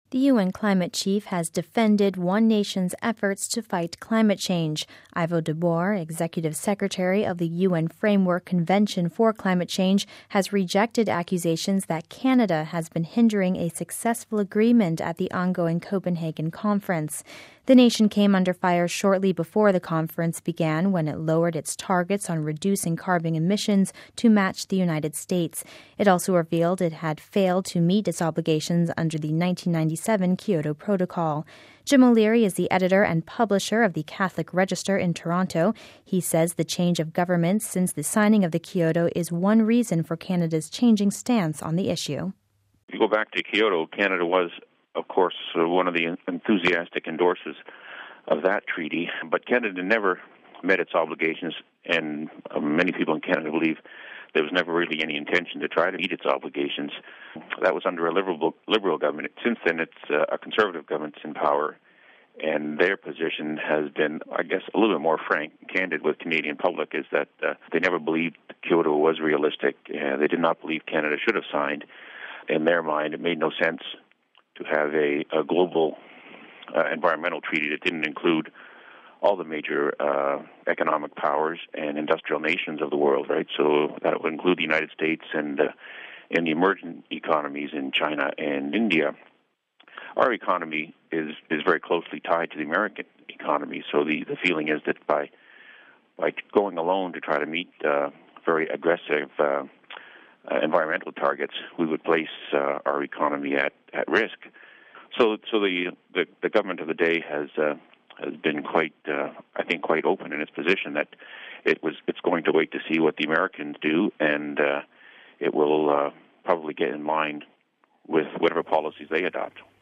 The UN climate chief has defended one nation's efforts to fight climate change. Ivo de Boer, executive secretary of the UN Framework Convention for Climate Change, has rejected accusations that Canada has been hindering a successful agreement at the ongoing Copenhagen conference. The nation came under fire shortly before the conference began when it lowered its targets on reducing carbon emissions to match the United States. It also revealed it had failed to meet its obligations under the 1997 Kyoto Protocol. Jim O'Leary is the editor and publisher of the Catholic Register in Toronto. He says the change of government since the signing of the Kyoto is one reason for Canada's changing stance on the issue. If you go back to Kyoto, Canada was, of course, one of the enthusiastic endorsers of that treaty, but Canada never met its obligations, and many people in Canada believe there was never really any intention to try to meet its obligations. That was under a liberal government. Since then, it's a conservative government in power, and their position has been, I guess, a little bit more frank, candid with Canadian public, is that they never believed Kyoto was realistic. They did not believe Canada should have signed. In their mind, it made no sense to have a global environmental treaty that didn't include all the major economic powers and industrial nations of the world, right? So that would include the United States and the emerging economies in China and India. Our economy is very closely tied to the American economy, so the feeling is that by going alone to try to meet very aggressive environmental targets, we would place our economy at risk. So the government of the day has been quite open in its position that it's going to wait to see what the Americans do, and it will probably get in line with whatever policies they adopt.